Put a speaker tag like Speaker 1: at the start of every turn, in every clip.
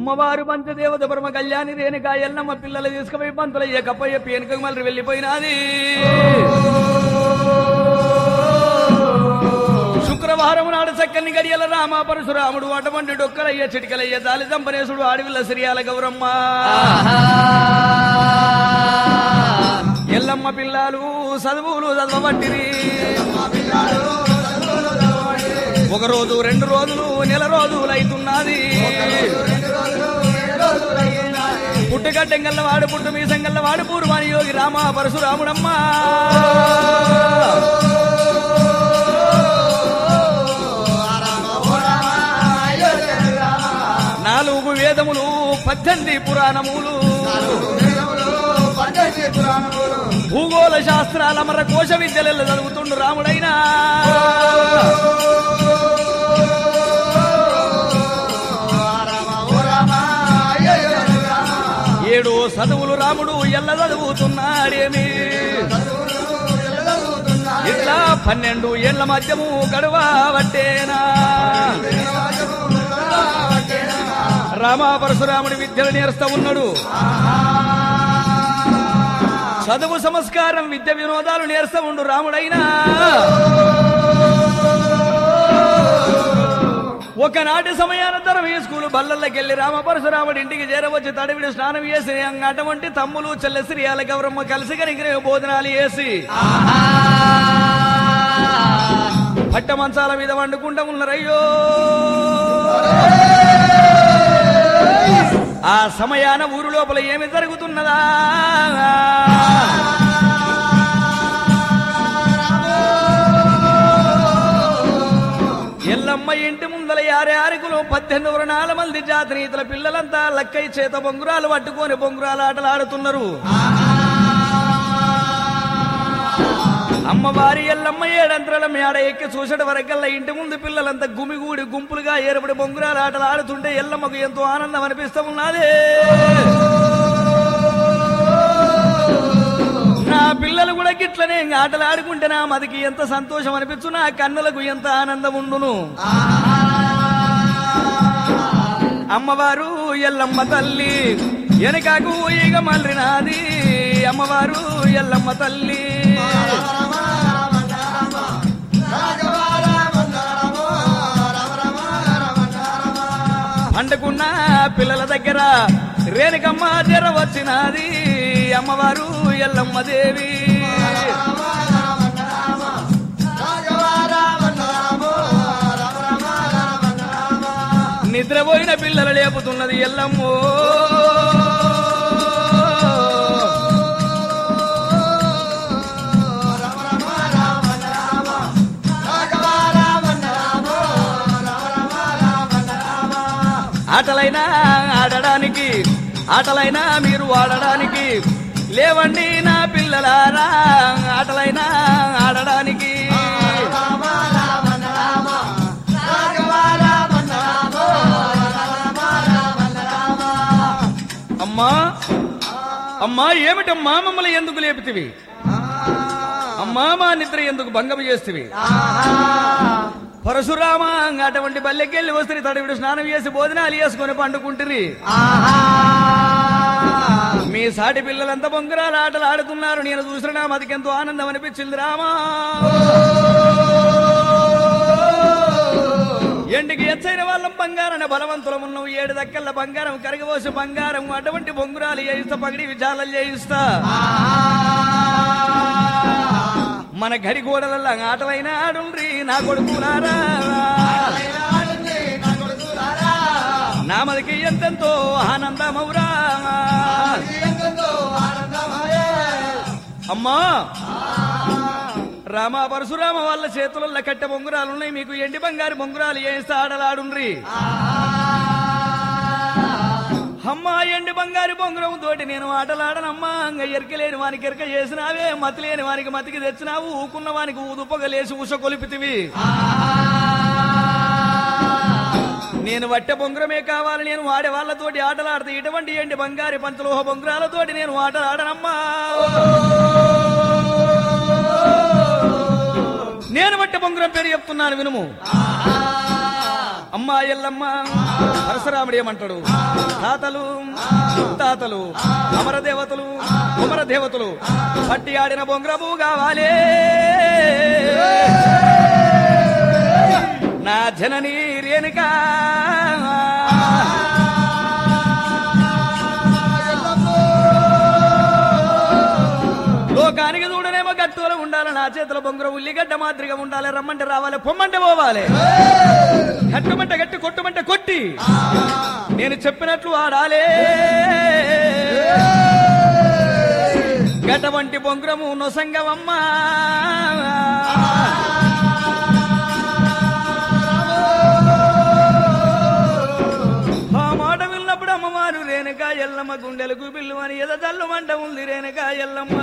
Speaker 1: అమ్మవారు పంచదేవత బ్రహ్మ కళ్యాణి రేణుకా ఎల్లమ్మ పిల్లలు తీసుకుపోయి పంతులయ్య కప్పయ్య పేనుక మళ్ళీ వెళ్ళిపోయినది. శుక్రవారం నాడు చక్కని గడియల రామ పరశురాముడు అటువంటి డొక్కలయ్య చిటికలయ్య దాలి దంపనేశుడు ఆడవిల్ల సిరియాల గౌరమ్మ ఎల్లమ్మ పిల్లలు చదువులు చదవబట్టిరి. ఒక రోజు 2 రోజులు నెల రోజులు అవుతున్నది. పుట్టుగడ్డెంగల్లవాడు పుట్టు మీసంగల్లవాడు పూర్వాని యోగి రామ పరశురాముడమ్మ. నాలుగు వేదములు 18 పురాణములు భూగోళ శాస్త్రాల అమర కోశ విద్యలలో చదువుతుండు రాముడైనా. 7 చదువులు రాముడు ఎల్ల చదువుతున్నాడేమి. ఇట్లా 12 ఏళ్ల మధ్యము గడువ పట్టేనా. రామ పరశురాముడి విద్యలు నేర్స్తా ఉన్నాడు. చదువు సంస్కారం విద్య వినోదాలు నేర్స్తా ఉండు రాముడైనా. ఒకనాటి సమయానంతరం ఈ స్కూలు బల్లల్లోకెళ్లి రామ పరశురాముడి ఇంటికి చేరవచ్చి తడివిడి స్నానం చేసి అటువంటి తమ్ములు చెల్లె శ్రీయాల గౌరమ్మ కలిసి కనిగిన భోజనాలు చేసి పట్ట మంచాల మీద వండుకుంటా ఉన్నారయ్యో. ఆ సమయాన ఊరు లోపల ఏమి జరుగుతున్నదా. ఎల్లమ్మ ఇంటి ముందల 6 18 వర్ణాల మంది జాతనీతుల పిల్లలంతా లక్కై చేత బొంగురాలు పట్టుకొని బొంగురాలు ఆటలు ఆడుతున్నారు. అమ్మవారి ఎల్లమ్మ 7 అంతరాల మేడ ఎక్కి చూసట వరకల్లా ఇంటి ముందు పిల్లలంతా గుమిగూడి గుంపులుగా ఏర్పడి బొంగురాలు ఆటలు ఆడుతుంటే ఎల్లమ్మకు ఎంతో ఆనందం అనిపిస్తూ ఉన్నది. నా పిల్లలు కూడా గిట్లనే ఆటలు ఆడుకుంటే నా మదికి ఎంత సంతోషం అనిపించు, నా కన్నులకు ఎంత ఆనందం ఉండును. అమ్మవారు ఎల్లమ్మ తల్లి వెనకకు ఈగ మల్లినాది. అమ్మవారు ఎల్లమ్మ తల్లి పండుకున్న పిల్లల దగ్గర రేణుకమ్మ జర వచ్చినది. అమ్మవారు ఎల్లమ్మ దేవి నిద్రపోయిన పిల్లలు లేపుతున్నది ఎల్లమ్మో. ఆటలైనా ఆడడానికి ఆటలైనా మీరు ఆడడానికి లేవండి నా పిల్లలారా. ఆటలైనా ఆడడానికి అమ్మా అమ్మా ఏమిటమ్మా మమ్మల్ని ఎందుకు లేపుతివి? అమ్మా మా నిద్ర ఎందుకు భంగం చేస్తువి? పరశురామ అటువంటి బల్లెకెళ్ళి వస్తే తడివిడు స్నానం చేసి భోజనాలు చేసుకుని పండుకుంటురి. మీ సాటి పిల్లలంతా బొంగరాలు ఆటలు ఆడుతున్నారు. నేను చూసిన నా మదికెంతో ఆనందం అనిపించింది రామా. ఎండికి ఎచ్చైన వాళ్ళం బంగారం బలవంతులం ఉన్నావు. 7 దక్కల బంగారం కరగబోసి బంగారం అటువంటి బొంగురాలు చేయిస్తా, పగిడి విచారాలు చేయిస్తా. మన గడి గోడలల్లా ఆటలైనా ఆడుండ్రి నా కొడుకులారా. నా మదికి ఎంతెంతో ఆనందమౌరా. అమ్మా రామ పరశురామ వాళ్ళ చేతులలో కట్టె బొంగురాలున్నాయి. మీకు ఎండి బంగారు బొంగురాలు వేస్తే ఆటలాడుండ్రి. అమ్మా ఎండి బంగారు బొంగురం తోటి నేను ఆటలాడనమ్మా. ఎరకలేని వానికి ఎరక చేసినావే, మతి లేని వానికి మతికి తెచ్చినావు, ఊకున్న వానికి ఊదుపొగలేసి ఉష కొలిపితివి. నేను వట్టె బొంగురమే కావాలి, నేను వాడే వాళ్ళతోటి ఆటలాడితే ఇటువంటి ఎండి బంగారు పంచలోహ బొంగురాలతోటి నేను ఆటలాడనమ్మా. నేను వట్టె బొంగురం పేరు చెప్తున్నాను వినుము. అమ్మా ఎల్లమ్మ పరశురాముడు ఏమంటాడు? తాతలు తాతలు అమరదేవతలు కుమరదేవతలు పట్టి ఆడిన బొంగరము కావాలే నా జననీ రేణుకా లోకానికి చూడనేమో గట్టులో ఉండాలి, నా చేతిలో బొంగరం ఉల్లిగడ్డ మాదిరిగా ఉండాలి. రమ్మంటే రావాలి, పొమ్మంటే పోవాలి, కట్టమంటే గట్టి కొట్టమంటే కొట్టి నేను చెప్పినట్లు ఆడాలే. గట వంటి బొంగరము నొసంగమమ్మా ఆ మాట విన్నప్పుడు అమ్మవారు రేణుకా ఎల్లమ్మ గుండెలకు బిల్లు అని ఎద జల్లు మంట ఉంది రేణుకా ఎల్లమ్మ.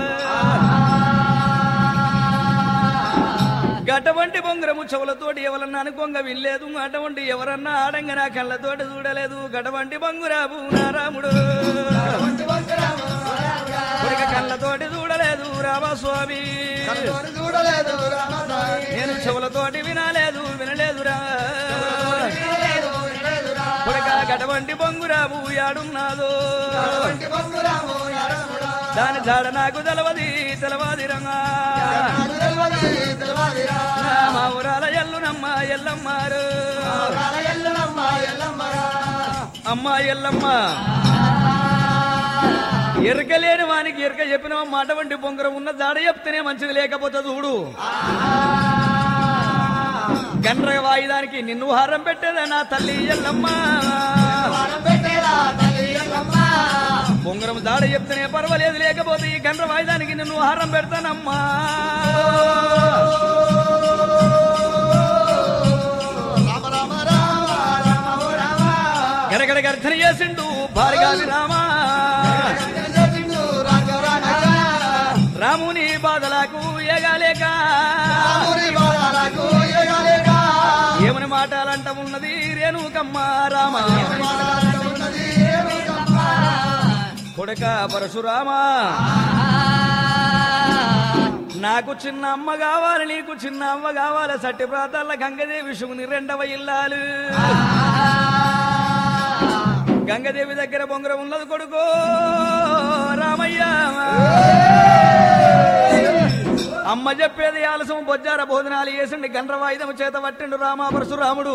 Speaker 1: గటువంటి బొంగరము చెవులతోటి ఎవరన్నా అనుకోంగ వినలేదు, అటువంటి ఎవరన్నా ఆడంగా నా కళ్ళతోటి చూడలేదు. గటువంటి బొంగురాబు నా రాముడు కళ్ళతోటి చూడలేదు రామస్వామి, నేను చెవులతోటి వినలేదురా. గటువంటి బొంగురాబు యాడున్నాదో దాని జాడ నాకు తెలవది రంగా మా ఊరాల ఎల్లునమ్మ ఎల్లమ్మారు అమ్మా ఎల్లమ్మ. ఎరకలేని వానికి ఎరక చెప్పిన మాట వంటి బొంగరం ఉన్న జాడ చెప్తేనే మంచిది, లేకపోతే చూడు గండ్ర వాయిదానికి నిన్ను హారం పెట్టేదా నా తల్లి ఎల్లమ్మ. బొంగరం జాడ చెప్తేనే పర్వాలేదు, లేకపోతే ఈ గండ్ర వాయిదానికి నిన్ను హారం పెడతానమ్మా. గడగడ గర్జన చేసిండు భార్గావి రామా, రాముని బాధలకు ఏగాలేక ఏమని మాటలంట ఉన్నది రేణుకమ్మ రామ. కొడుక పరశురామా నాకు చిన్న అమ్మ కావాలి, నీకు చిన్న అమ్మ కావాలి. సట్టి ప్రాంతాల గంగదేవి శివుని రెండవ ఇల్లాలు. గంగదేవి దగ్గర బొంగరం ఉన్నది కొడుకో రామయ్య. అమ్మ చెప్పేది ఆలసం బొజ్జార భోజనాలు చేసిండు, గండ్ర వాయిదం చేత పట్టిండు రామ పరశురాముడు.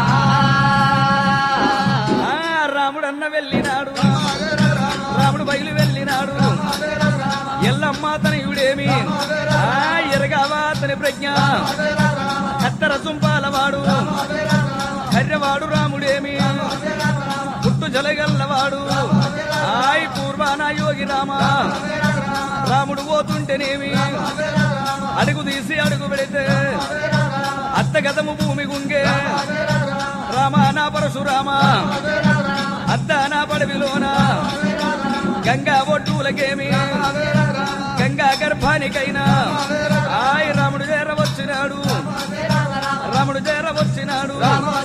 Speaker 1: రాముడు అన్న వెళ్ళినాడు, రాముడు బయలు వెళ్ళినాడు. ఎల్లమ్మ తనయుడేమి ఎరగావా అతని ప్రజ్ఞ, కత్తర సుంపాలవాడు కర్రెవాడు రాముడేమి పుట్టు జలగల్లవాడు. ఆయ్ పూర్వాన యోగి రామ. రాముడు పోతుంటేనేమి అడుగు తీసి అడుగు పెడితే అత్తగతము భూమి గుంగే. రామ నా పరశురామ అత్త నా పడవిలోన గంగా ఒడ్డులకేమి గంగా గర్భానికైనా ఆయ్ రాముడు చేరవచ్చినాడు, రాముడు చేరవచ్చినాడు.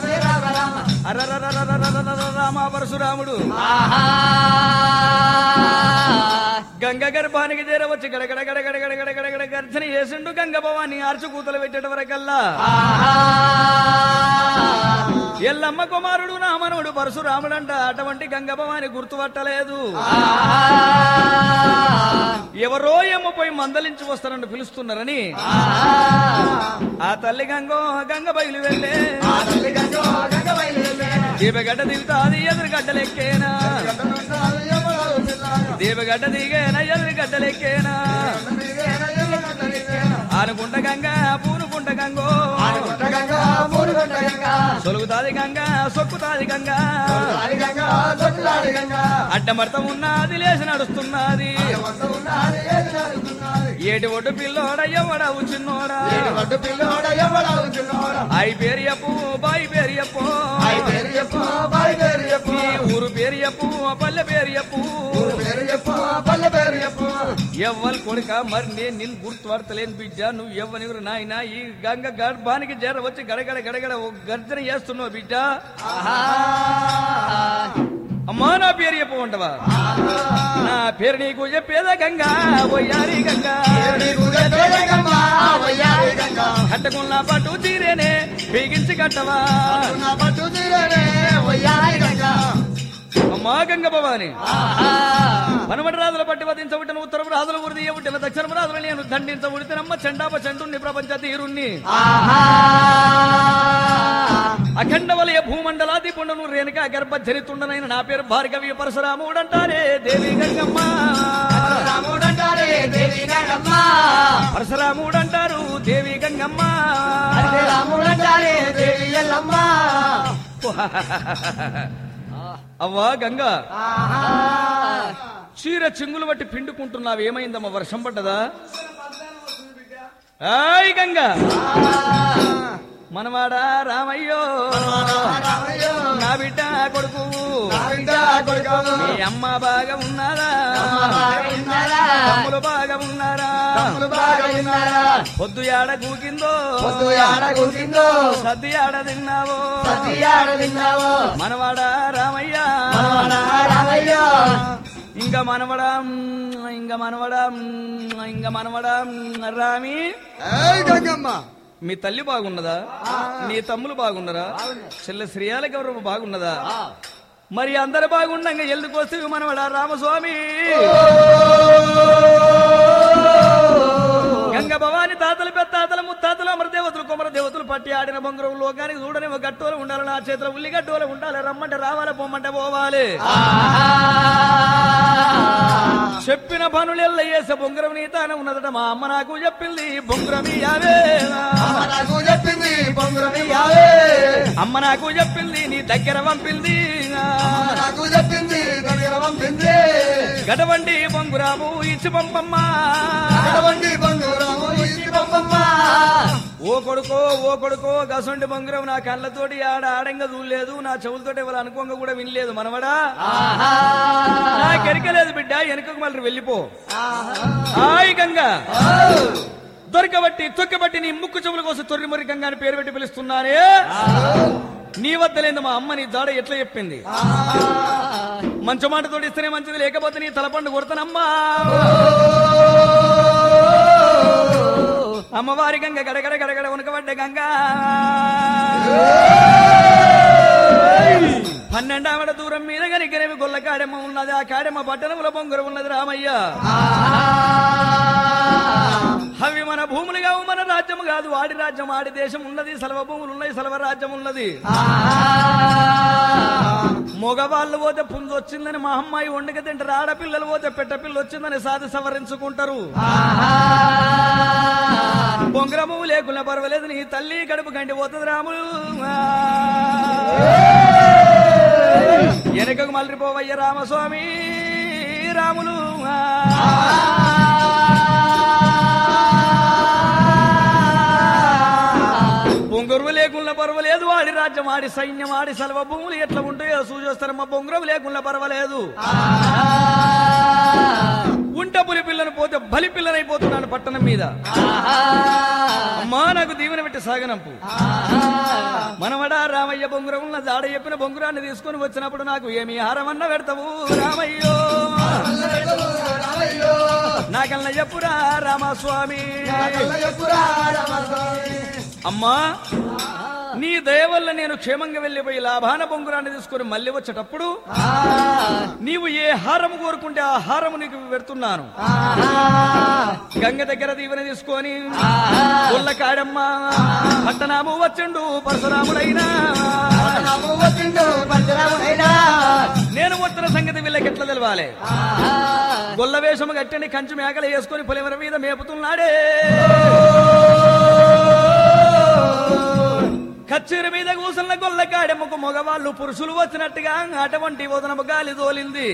Speaker 1: రామ పరశురాముడు గంగ గర్భానికి చేరవచ్చి గడగడ గడగడ గడగడ గడగడ గర్జన చేసిండు. గంగ భవాన్ని ఆర్చు కూతలు పెట్టేట వరకల్లా ఎల్లమ్మ కుమారుడు నా మనవుడు పరశురాముడంట. అటువంటి గంగ భవాని గుర్తుపట్టలేదు. ఎవరో ఏమో పోయి మందలించి వస్తారని పిలుస్తున్నారని ఆ తల్లి గంగ బయలు వెళ్ళే. దీపగడ్డ దిగుతాది ఎదురుగడ్డలెక్కేనా, దీపగడ్డ దిగేనా ఎదురుగడ్డలెక్కేనా. ఆనుకుంట గంగ పూనుకుంట గంగో సొలుగుతాది గంగ సొక్కుతాది గంగ. అడ్డమర్తం ఉన్నది లేచి నడుస్తున్నది. ఏటి ఒడ్డు పిల్లోడ ఎవడవు చిన్నోడా, అయి పేరు చెప్పు బాయి పేరు చెప్పు, ఊరు పేరు చెప్పు పల్లె పేరు చెప్పు. ఎవ్వరు కొడుక మరి నేను నిన్ను గుర్తుపడతలేను బిడ్డ, నువ్వు ఎవ్వనివరు నాయన. ఈ గంగ గర్భానికి జర వచ్చి గడగడ గడగడ గర్జన చేస్తున్నావు బిడ్డ. అమ్మా నా పేరు చెప్పమంటవా, నా పేరు నీకు చెప్పేదా గంగా వయ్యారి గంగా కట్టకున్న పట్టు తీరేనే బిగించి కట్టవా అమ్మా గంగ భవాని పనమటి రాజుల పట్టి వధించబుట్టిన ఉత్తరపు రాజుల ఉరిదీయ పుట్టిన దక్షిణపు రాజులు నేను దండించబుడితేనమ్మ చండాప చండుని ప్రపంచ తీరుణ్ణి అఖండ వలయ భూమండలాది పుండను రేణుక గర్భ చరితుండనైన నా పేరు భార్గవి పరశురాముడంటారే దేవి గంగమ్మ పరశురాముడంటారు దేవి గంగమ్మ అవ్వా గంగా చీర చెంగులు బట్టి పిండుకుంటున్నావు ఏమైందమ్మా వర్షం పడ్డదా ఆయ్ గంగా మనవాడా రామయ్యో నా బిడ్డ కొడుకు మీ అమ్మ బాగా ఉన్నారా తమ్ములు బాగా ఉన్నారా పొద్దు ఏడ కూకిందో సద్ది ఆడ తిన్నావో మనవాడా రామయ్య ఇంకా మనవడా రామి మీ తల్లి బాగున్నదా నీ తమ్ములు బాగున్నారా చెల్లె శ్రీయాలకి ఎవరు బాగున్నదా మరి అందరు బాగుండగా ఎందుకోస్తే మనవడా రామస్వామి గంగ భవాని తాతలు పెత్తాతలు ముత్తాతలు అమరదేవతలు కొమరదేవతలు పట్టి ఆడిన బొంగరం లోకానికి చూడని ఒక గట్టోలు ఉండాలి నా చేతుల ఉల్లిగడ్డోలు ఉండాలి రమ్మంటే రావాలి పొమ్మంటే పోవాలి చెప్పిన పనులెల్ల చేసే బొంగరం నీ తానే ఉన్నదట మా అమ్మ నాకు చెప్పింది బొంగరం అమ్మ నాకు చెప్పింది నీ దగ్గర పంపింది గడవండి బొంగురాము ఇచ్చి పంపమ్మా ఓ కొడుకో గసండి బొంగురం నా కళ్ళతోటి ఆడంగా చూడలేదు నా చెవులతోటి ఎవరు అనుకోంగా కూడా వినలేదు మనవడా నాకెరకలేదు బిడ్డ వెనుకకు మళ్ళీ వెళ్ళిపో హాయ్ గంగా దొరకబట్టి తొక్కబట్టి నీ ముక్కు చెవుల కోసం తొర్రి మొర్రి గంగా అని పేరు పెట్టి పిలుస్తున్నానే నీ వద్ద లేదు మా అమ్మ నీ జాడ ఎట్లా చెప్పింది మంచి మాటతో ఇస్తేనే మంచిది లేకపోతే నీ తలపండు కొడతానమ్మా అమ్మవారి గంగ గడగడ గడగడ ఉనకబడ్డ గంగా 12 ఆవిడ దూరం మీద గనికనేమి గొల్ల కాడెమ్మ ఉన్నది ఆ కాడెమ్మ పట్టణంలో బొంగరం ఉన్నది రామయ్య అవి మన భూములు కావు మన రాజ్యం కాదు వాడి రాజ్యం వాడి దేశం ఉన్నది సలవ భూములు ఉన్నాయి సలవ రాజ్యం ఉన్నది మగవాళ్ళు పోతే పుంజు వచ్చిందని మా అమ్మాయి వండుక తింటారు ఆడపిల్లలు పోతే పెట్టపిల్ల వచ్చిందని సాధి సవరించుకుంటారు బొంగరము లేకుండా పర్వాలేదు నీ తల్లి గడుపు గంటి పోతుంది రాములు వెనకకు మళ్ళీపోవయ్య రామస్వామి రాములు బొంగరు లేకుండా పర్వాలేదు వాడి రాజ్యం ఆడి సైన్యం ఆడి సలవ భూములు ఎట్లా ఉంటాయో చూసేస్తారమ్మా బొంగరం లేకుండా పర్వాలేదు ఉంట పులి పిల్లను పోతే బలి పిల్లనైపోతున్నాడు పట్టణం మీద అమ్మా నాకు దీవెన పెట్టి సాగనంపు మనవడా రామయ్య బొంగురం ఉన్న జాడ చెప్పిన బొంగురాన్ని తీసుకుని వచ్చినప్పుడు నాకు ఏమి హారమన్న పెడతావు రామయ్యో నాకల్లా చెప్పురా రామస్వామి అమ్మా నీ దయ వల్ల నేను క్షేమంగా వెళ్ళిపోయి లాభాన బొంగురాన్ని తీసుకుని మళ్ళీ వచ్చేటప్పుడు నీవు ఏ హారము కోరుకుంటే ఆ హారము నీకు పెడుతున్నాను గంగ దగ్గర దీవెన తీసుకొని ఉల్ల కాడమ్మ పట్టణాము వచ్చిండు పరశురాముడైనా నేను వచ్చిన సంగతి వీళ్ళకి ఎట్లా తెలవాలి గొల్ల వేషము కట్టండి కంచు మేకలు వేసుకొని పొలిమర మీద మేపుతున్నాడే కచ్చేరి మీద కూసున్న గొల్ల కాడెమ్మకు మగవాళ్ళు పురుషులు వచ్చినట్టుగా అటువంటి వదనము గాలి తోలింది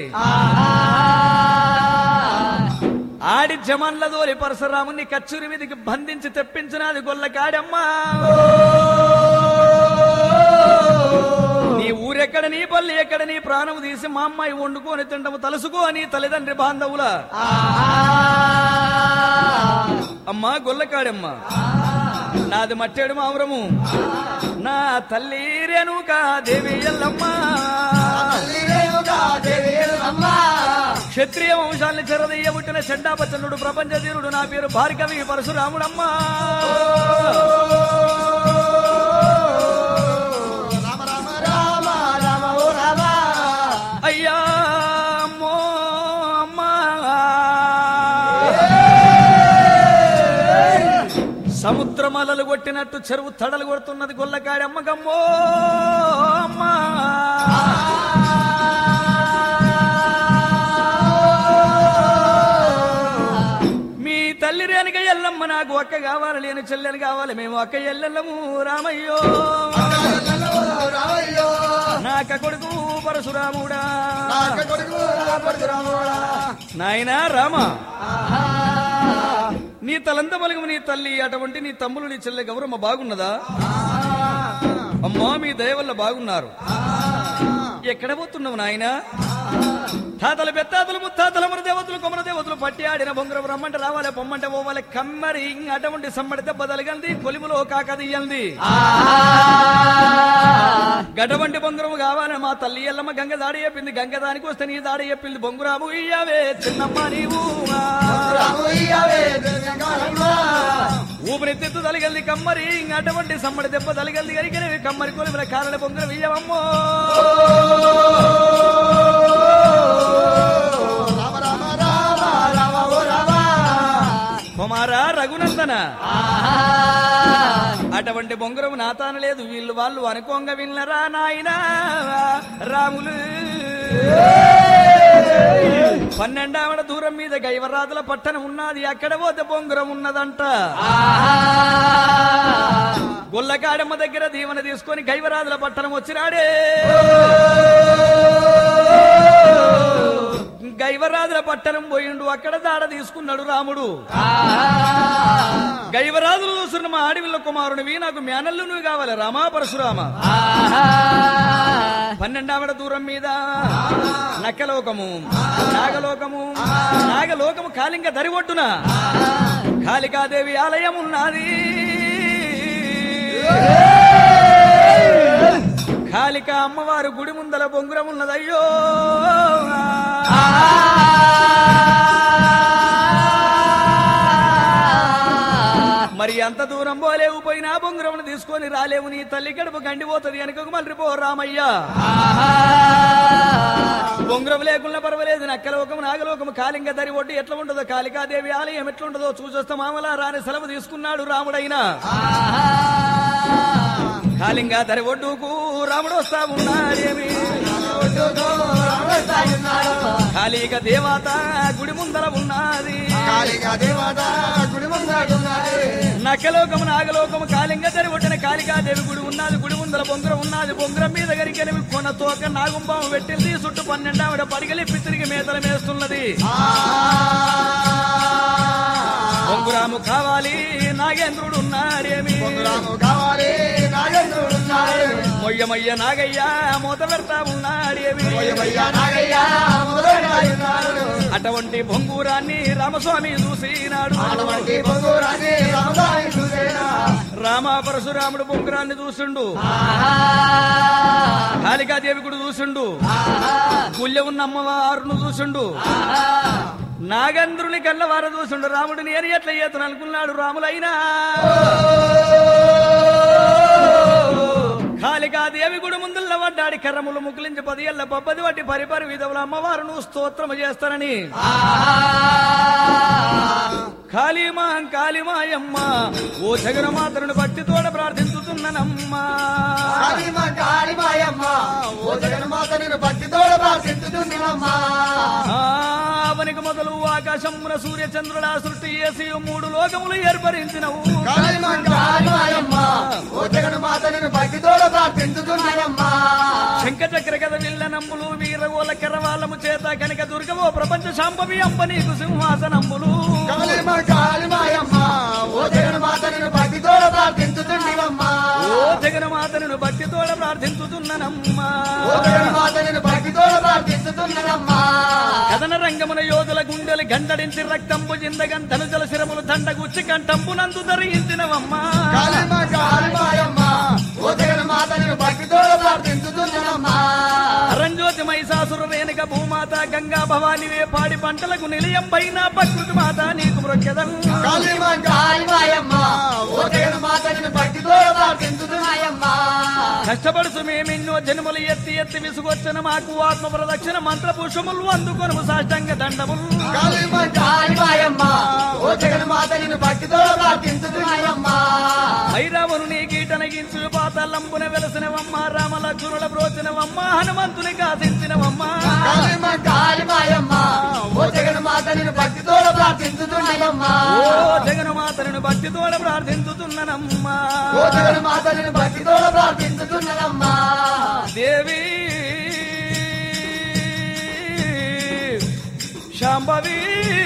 Speaker 1: ఆడి జమన్ల దోలి పరశురాముని కచ్చేరి మీదకి బంధించి తెప్పించినది గొల్ల కాడెమ్మ నీ ఊరెక్కడ నీ పల్లి ఎక్కడ నీ ప్రాణము తీసి మా అమ్మాయి వండుకొని తిండము తలుసుకో అని తల్లిదండ్రి బాంధవుల అమ్మా గొల్లకాడమ్మ నాది మట్టేడు మావురము నా తల్లి రేణుకా దేవి ఎల్లమ్మ క్షత్రియ వంశాన్ని చెరదయ్య పుట్టిన చెడ్డాపచనుడు ప్రపంచ ధీరుడు నా పేరు భార్గవి పరశురాముడమ్మా అయ్యా అమ్మో అమ్మా సముద్రమలలు కొట్టినట్టు చెరువు తడలు కొడుతున్నది గొల్లకాడి అమ్మకమ్మో అమ్మా మీ తల్లి రేణుక ఎల్లమ్మ నాకు అక్క కావాలి లేని చెల్లెని కావాలి మేము అక్క ఎల్లెల్లము రామయ్యో నాక కొడుకు పరశురాముడా నాయనా రామ నీ తలంత బలగము నీ తల్లి అటువంటి నీ తమ్ములు నీ చెల్లె గౌరమ్మ బాగున్నదా అమ్మా మీ దయ వల్ల బాగున్నారు ఎక్కడ పోతున్నావు నాయనా తాతలు పెత్తాతలు ముత్తాతలు మన దేవతలు కొమర దేవతలు పట్టి ఆడిన బొంగరం రమ్మంటే రావాలి పొమ్మంటే పోవాలి కమ్మరి అటువంటి సమ్మడి దెబ్బ తలగంది కొలిములో కాకదీయంది గడవంటి బొంగరము కావాలని మా తల్లి ఎల్లమ్మ గంగ దాడి చెప్పింది గంగ దానికి వస్తే నీ దాడి చెప్పింది బొంగురాము ఇయ్యావే చిన్నమ్మ నీవు ఊపిరితిత్తు తలగల్ది కమ్మరి అటువంటి సమ్మడి దెబ్బ తలగల్ది కరిగినవి కమ్మరి కొలిముల కారణ బొంగరం ఇయ్యవమ్మో కుమారా రఘునందన అటువంటి బొంగరం నాతాన లేదు వీళ్ళు వాళ్ళు అనుకోంగా విన్నరా నాయనా రాములు 12వ దూరం మీద గైవరాజుల పట్టణం ఉన్నది అక్కడ పోతే బొంగరం ఉన్నదంట గొల్లకాడమ్మ దగ్గర దీవెన తీసుకొని గైవరాజుల పట్టణం వచ్చినాడే గైవరాజుల పట్టణం పోయిండు అక్కడ దాడ తీసుకున్నాడు రాముడు గైవరాజులు చూసిన మా ఆడివిల్ల కుమారునివి నాకు మేనల్లు నువ్వు కావాలి రామా పరశురామ 12వ దూరం మీద నక్కలోకము నాగలోకము కాళింగ దరివొడ్డున కాళికాదేవి ఆలయం ఉన్నది కాళిక అమ్మవారు గుడి ముందల బొంగురం ఉన్నదయ్యో మరి అంత దూరం పోలేవు పోయినా బొంగురమును తీసుకొని రాలేవు నీ తల్లి గడుపు గండిపోతుంది వెనుకకు మళ్ళీ పో రామయ్యా బొంగురం లేకుండా పర్వాలేదు నక్కలోకము నాగలోకము కాళింగ దరి ఒడ్డు ఎట్లా ఉంటుందో కాళికాదేవి ఆలయం ఎట్లుంటుందో చూసొస్తా మామలా రాని సెలవు తీసుకున్నాడు రాముడైనా కాళింగ దరి ఒడ్డుకు రాముడు వస్తా ఉన్నాడేమి కాళిక దేవత గుడి ముందర ఉన్నది నక్కలోకము నాగలోకము కాళింగ దరి ఒడ్డున కాళికాదేవి గుడి ఉన్నది గుడి ముందర బొంగురం ఉన్నది బొంగురం మీద గరికెనివి కొన తోక నాగుంబాము పెట్టింది చుట్టూ 12వ పడిగలిప్పి తిరిగి మేతలు మేస్తున్నది బొంగురాము కావాలి నాగేంద్రుడు ఉన్నాడేమి మొయ్యమయ్య నాగయ్య మూత పెడతా ఉన్నాడేమి అటువంటి బొంగూరాన్ని రామస్వామి చూసినాడు రామ పరశురాముడు బొంగురాన్ని చూసిండు కాళికాదేవి కూడా చూసిండు పుల్య ఉన్న అమ్మవారును చూసిండు నాగేంద్రుని కళ్ళవారు చూసిండు రాముడు నేను ఎట్లా చేతును అనుకున్నాడు రాములైనా కాళికాదేవి గుడి ముందుల్లో పడ్డాడి కర్రములు ముకులించి 10 ఏళ్ల పబ్బది వట్టి పరిపరి విధవుల అమ్మవారును స్తోత్రము చేస్తానని కాళీమాయమ్మ ఓ జగన్మాతను భక్తితోడ ప్రార్థించుతున్నానమ్మా అవనికి మొదలు ఆకాశమున సూర్య చంద్రుల సృష్టి చేసి 3 లోకములు ఏర్పరించినవు శంఖచక్ర గద నిల్ల నంబులు వీరగోల కెరవాలము చేత కనుక దుర్గవో ప్రపంచ శాంభవి అంబ నీకు సింహాసనంబులు ఓ జగన్మాతను భక్తితోడ ప్రార్థించుతున్నానమ్మా కథన రంగమున యోధుల గుండెలు గండడించి రక్తంబు జిందగంటను జల శిరములు దండగుచ్చి కంఠంబు నందు ధరించినవమ్మా అరంజ్యోతి మహిషాసుర రేణుక భూమ భూమాత గంగా భవానివే పాడి పంటలకు నిలయం పైన ప్రకృతి మాత నీకు మొక్కెదను కష్టపడుతూ మేమెన్నో జన్మలు ఎత్తి ఎత్తి విసుగొచ్చిన మాకు ఆత్మ ప్రదక్షిణ మంత్ర పుష్పములు అందుకొను సాష్టంగ దండములు ఐరావను నీ గీటనగించు పాతలంబున వెలసినవమ్మ రామ లక్ష్మణుల బ్రోచినవమ్మ హనుమంతుని కాసించినవమ్మ ఓ జగన్ మాతను భక్తితోడ ప్రార్థించుతున్ననమ్మా దేవి శాంభవి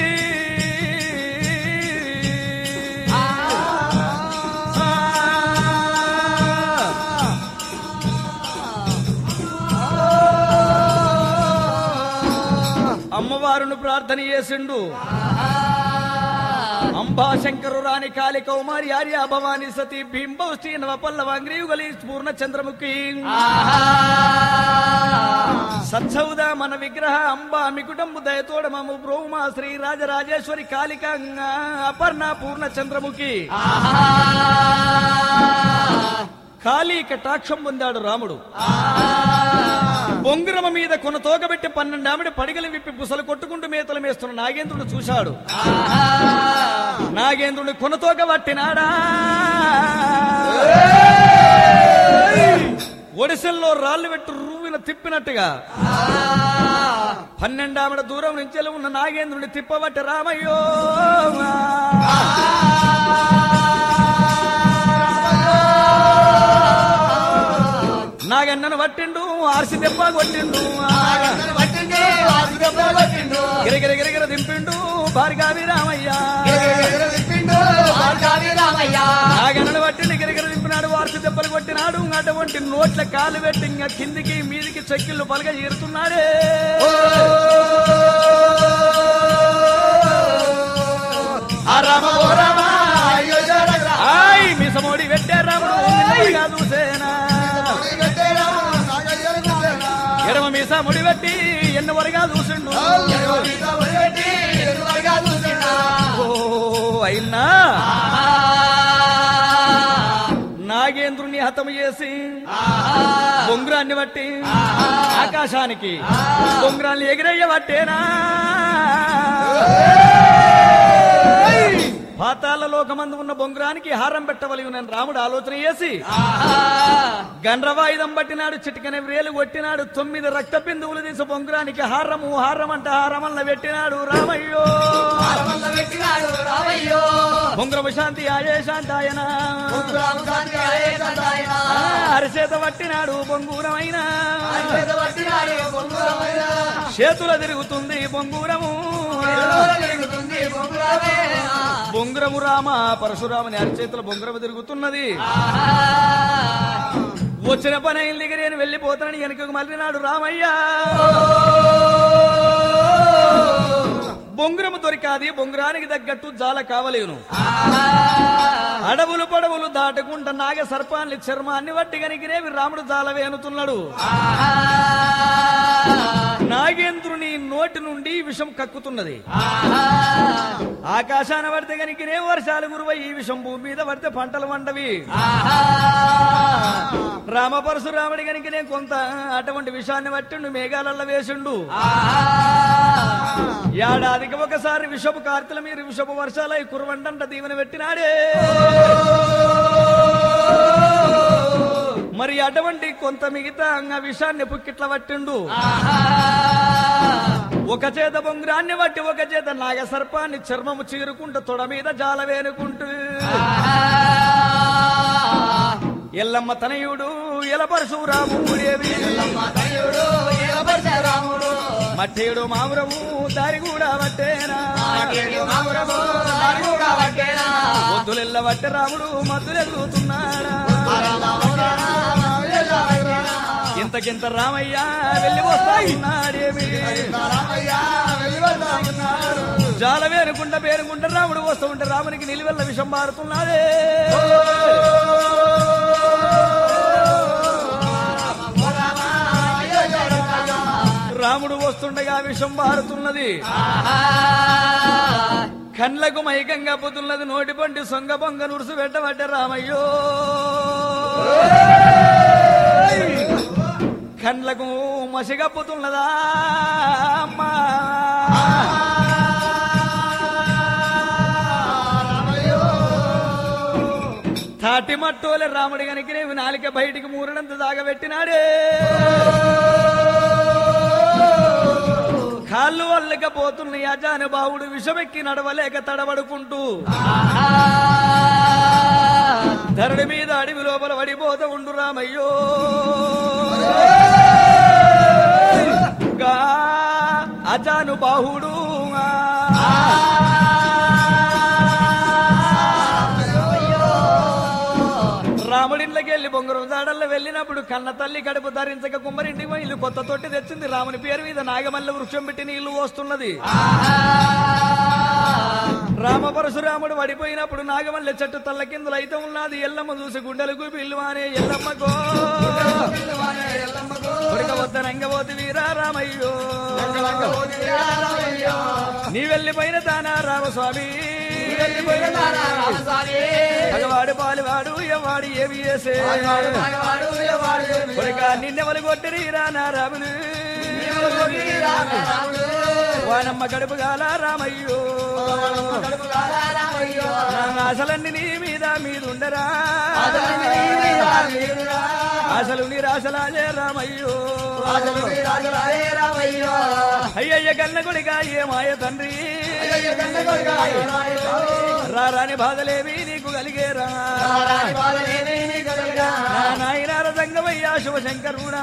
Speaker 1: అమ్మవారును ప్రార్థన చేసిండు అంబాశంకరు రాణి కాళి కౌమారి ఆర్య భవాని సతీ బింబౌష్టి నవపల్లవాంగ్రీయుగలి పూర్ణ చంద్రముఖి సత్సౌద మన విగ్రహ అంబా మికుటంబు దయతోడ మము బ్రోమా శ్రీ రాజరాజేశ్వరి కాళికాంగ అపర్ణ పూర్ణ చంద్రముఖి కాళీ కటాక్షం పొందాడు రాముడు బొంగురమ మీద కొన తోకబెట్టి 12 ఆవిడ పడిగలు విప్పి బుసలు కొట్టుకుంటూ మేతలు మేస్తున్న నాగేంద్రుడు చూశాడు నాగేంద్రుడు కొన తోక పట్టినాడా ఒడిసెల్లో రాళ్లు పెట్టి రువ్విన తిప్పినట్టుగా 12 ఆవిడ దూరం నుంచి ఉన్న నాగేంద్రుడిని తిప్పబట్టి రామయ్యో నాగన్నను పట్టిండు ఆర్సి దెబ్బ కొట్టిండు గిరగిర దింపిండు భార్గావి రామయ్య నాగన్నను పట్టిండు గిరగిర దింపినాడు ఆర్సి దెబ్బలు కొట్టినాడు అటువంటి నోట్ల కాలు పెట్టి ఇంకా కిందికి మీదికి చెక్కిళ్ళు పలక చేరుతున్నాడే మిసమోడి పెట్టే రాముడు సేనా ఎడమ మీసా ముడి పెట్టి ఎన్న వరగా చూసిండు అయినా నాగేంద్రుని హతము చేసి బొంగురాన్ని బట్టి ఆకాశానికి బొంగురాన్ని ఎగిరేయబట్టేనా పాతాళ లోకమందు ఉన్న బొంగురానికి హారం పెట్టవలయునని రాముడు ఆలోచన చేసి గండ్రవాయుధం పట్టినాడు చిటికన వ్రేలు కొట్టినాడు 9 రక్త బిందువులు తీసి బొంగురానికి హారం అంట హారమల్ల పెట్టినాడు రామయ్యో బొంగురము శాంతి ఆయే శాంతాయన హరిచేత పట్టినాడు బొంగూరమైన చేతుల తిరుగుతుంది బొంగూరము బొంగురము రామ పరశురాముని అరిచేతుల బొంగురము తిరుగుతున్నది వచ్చిన పని అయిన దగ్గర నేను వెళ్ళిపోతానని వెనకకు మళ్ళీనాడు రామయ్య బొంగురము దొరికాది బొంగురానికి తగ్గట్టు జాల కావలేను అడవులు పడవులు దాటుకుంటా నాగ సర్పాన్ని చర్మాన్ని వట్టి కనికినేవి రాముడు జాల వేనుతున్నాడు నాగేంద్రుని నోటి నుండి విషం కక్కుతున్నది ఆకాశాన పడితే కనికినే వర్షాలు గురువై ఈ విషం భూమి మీద పడితే పంటలు వండవి రామ పరశురాముడి కనికినే కొంత అటువంటి విషాన్ని పట్టిండు మేఘాలల్ల వేసిండు ఏడాదికి ఒకసారి విషపు కార్తెల మీరు విషపు వర్షాలై కురవండంట దీవెన పెట్టినాడే మరి అటువంటి కొంత మిగతా విషాన్ని పుక్కిట్ల పట్టిండు ఒక చేత బొంగురాన్ని బట్టి ఒక చేత నాగ సర్పాన్ని చర్మము చీరుకుంటూ తొడ మీద జాల వేనుకుంటూ ఎల్లమ్మ తనయుడు ఎల పరశురాముడేవి మట్టేడు మామురము దారి కూడా పట్టేనా వద్దులెల్ల పట్టే రాముడు మద్దులెదుగుతున్నాడా ఇంతకింత రామయ్య వెళ్ళి వస్తాయిన్నాడేమి జాల వేరుకుంటా పేరుకుంటా రాముడు వస్తూ ఉంటే రామునికి నిలువెల్ల విషం పారుతున్నాడే రాముడు వస్తుండగా విషం బారుతున్నది, కండ్లకు మైకంగా పోతున్నది, నోటి పంటి సొంగ పొంగ నుడుసు పెట్టబట్ట రామయ్యో. కండ్లకు మసిగప్పుతున్నదా అమ్మా, తాటి మట్టోలే రాముడి కనుకనేవి నాలిక బయటికి మూరడంత దాగబెట్టినాడే. కాళ్ళు వల్లకపోతున్న యజానుబావుడు విషమెక్కి నడవలేక తడబడుకుంటూ ధరణి మీద అడవి లోపల పడిపోతూ ఉండు రామయ్యో. అజానుబాహుడు రాముడింట్లోకి వెళ్ళి బొంగరం దాడల్లో వెళ్ళినప్పుడు కన్న తల్లి కడుపు ధరించక కుమ్మరింటికి ఇల్లు కొత్త తొట్టి తెచ్చింది. రాముని పేరు మీద నాగమల్ల వృక్షం పెట్టి నీళ్లు వస్తున్నది. రామ పరశురాముడు పడిపోయినప్పుడు నాగమల్లె చెట్టు తల్ల కిందలు అయితే ఉన్నది. ఎల్లమ్మ చూసి గుండెలకు పిల్లు అనే ఎల్లమ్మకో రంగవోతి వీరా రామయ్యో, నీ వెళ్ళిపోయిన తానా రామస్వామి, మగవాడు పాలువాడు ఎవడు ఏమి చేసే నిన్నెవలు కొట్టి రానా రాములు, వానమ్మ కడుపు గాల రామయ్యో. ఆశలన్నీ నీ మీద మీదుండరా, ఆశలు నిరాశలాజే రామయ్యో. అయ్యయ్య కన్న కొడిగా ఏ మాయ తండ్రి, రారాని బాధలేవి నీకు కలిగేరా, నాయనార సంగమయ్యా శివశంకరుడా,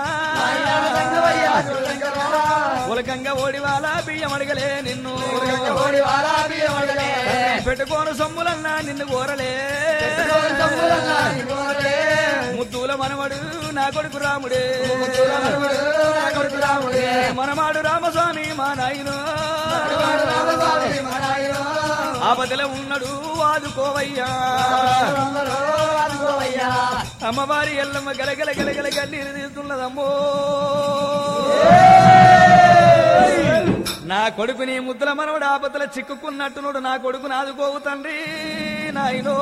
Speaker 1: ఉలకంగా ఓడివాలా బియ్యం అడగలే నిన్ను, పెట్టుకోను సొమ్ములన్నా నిన్ను కోరలే, ముద్దుల మనవడు నా కొడుకు రాముడే, మనమాడు రామస్వామి మా నాయను, ఆపదలో ఉన్నాడు ఆదుకోవయ్యా. అమ్మవారి ఎల్లమ్మ గలగల గలగల కన్నీరు తీస్తున్నదమ్మో. నా కొడుకు నీ ముద్దుల మనవడు ఆపదల చిక్కుకున్నట్టునుడు, నా కొడుకు నాదుకోవు తండ్రి నాయనో.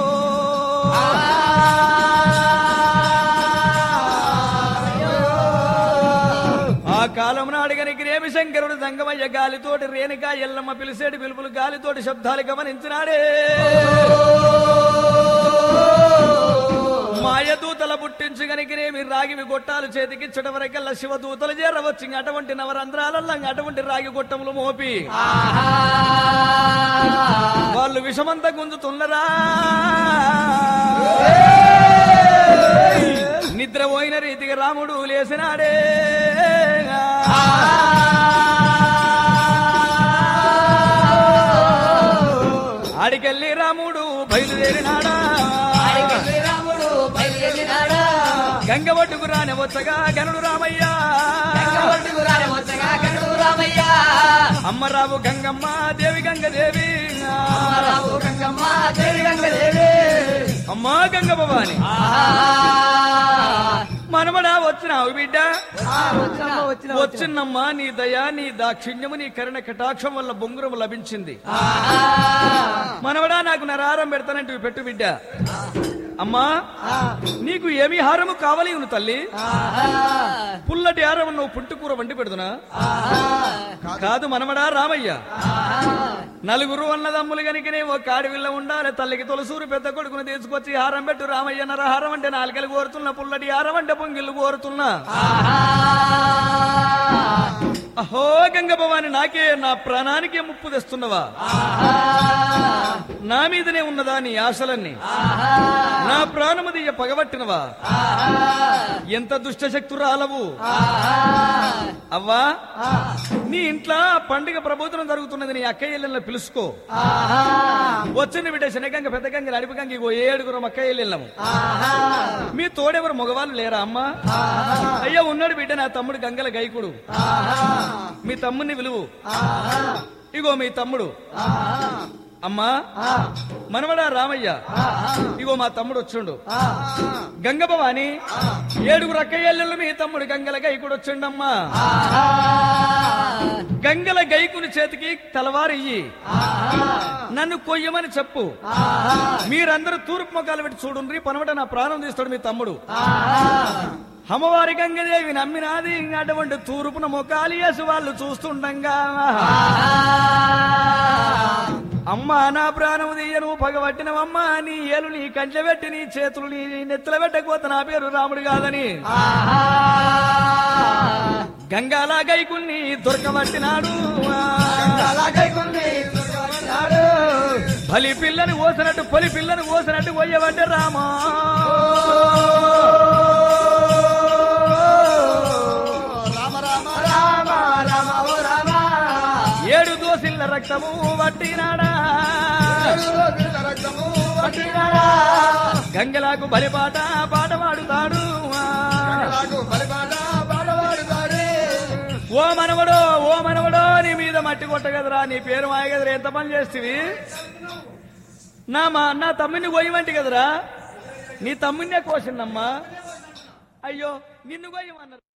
Speaker 1: ఆ కాలం నాడిగనికి రేమి శంకరుడు సంగమయ్య గాలితోటి రేణుక ఎల్లమ్మ పిలిసేటి పిలుపులు గాలితోటి శబ్దాలు గమనించినాడే. మాయదూతల పుట్టించు గనికినేమి రాగివి గొట్టాలు చేతికిచ్చడం వరకల్లా శివదూతలు చేరవచ్చు. అటువంటి నవరంధ్రాలల్లా అటువంటి రాగి గొట్టములు మోపి వాళ్ళు విషమంతా గుంజుతున్నరా. నిద్రపోయిన రీతిగా రాముడు లేసినాడే. ఆడికెళ్ళి రాముడు బయలుదేరినాడా, గంగ ఒడ్డుకు రాని వచ్చగా గనుడు రామయ్య, అమ్మరావు గంగమ్మ దేవి గంగదేవి, అమ్మా గంగ భవాని మనమడా వచ్చినావు బిడ్డ, వచ్చినమ్మా నీ దయా నీ దాక్షిణ్యము నీ కరుణ కటాక్షం వల్ల బొంగురము లభించింది. మనవడా నాకు నరారం పెడతానంటే పెట్టు బిడ్డ. అమ్మా నీకు ఏమి హారము కావాలి ఉను తల్లి, పుల్లటి హారం నువ్వు పుంటుకూర వండి పెడుతున్నా కాదు మనమడా రామయ్య. నలుగురు అన్నదమ్ములు గనికనే ఓ కాడివిల్ల ఉండాలి, తల్లికి తొలసూరు పెద్ద కొడుకును తీసుకొచ్చి హారం పెట్టు రామయ్య. నరహారం అంటే నాలుకలు కోరుతున్నా, పుల్లటి హారం అంటే పొంగిళ్ళు కోరుతున్నా. అహో గంగ భవాని నాకే నా ప్రాణానికే ముప్పు తెస్తున్నవా, నా మీదనే ఉన్నదా నీ ఆశలన్నీ, నా ప్రాణమదియ పగబట్టినవా, ఎంత దుష్టశక్తురాలవు అవ్వా. నీ ఇంట్లో పండుగ ప్రబోధనం జరుగుతున్నది, నీ అక్కయ్యలను పిలుచుకో. వచ్చిన బిడ్డ శనగంగ పెద్ద గంగ అడిపి గంగ 7 అక్కయ్యలము. మీ తోడెవరు మగవాళ్ళు లేరా అమ్మా? అయ్యా ఉన్నాడు బిడ్డ నా తమ్ముడు గంగల గైకుడు, మీ తమ్ముడిని విలువు. ఇగో మీ తమ్ముడు అమ్మా మనవడా రామయ్య, ఇగో మా తమ్ముడు వచ్చిండు. గంగ భవాని 7 రక్కయ్యలు మీ తమ్ముడు గంగల గైకుడు వచ్చిండమ్మా. గంగల గైకుని చేతికి తలవారియ్యి నన్ను కొయ్యమని చెప్పు. మీరందరూ తూర్పు ముఖాలు పెట్టి చూడుండ్రి, పనవట నా ప్రాణం తీస్తాడు మీ తమ్ముడు. అమ్మవారి గంగదేవి నమ్మినాది, అటువంటి తూర్పున ముఖాలు వేసి వాళ్ళు చూస్తుండగా అమ్మా నా ప్రాణం తీయను పగబట్టినవమ్మా, నీ ఏలు నీ కంచె పెట్టి నీ చేతులు నీ నెత్తల పెట్టకపోతే నా పేరు రాముడు కాదని గంగాలా గైకుల్ని దొరకబట్టినాడు. బలి పిల్లని కోసినట్టు పొలి పిల్లని కోసినట్టు పోయేవంటే రామా. ఏడు దోసిల్ల రక్తము పట్టినాడా, గంగలాకు బలిపాట పాట పాడుతాడు. ఓ మనవడో నీ మీద మట్టి కొట్టగదరా, నీ పేరు మాయగదరా, ఎంత పని చేస్తేవి. నా తమ్ముని కోయమంటి కదరా, నీ తమ్మునే కోసిందమ్మా. అయ్యో నిన్ను కోయమన్నారు.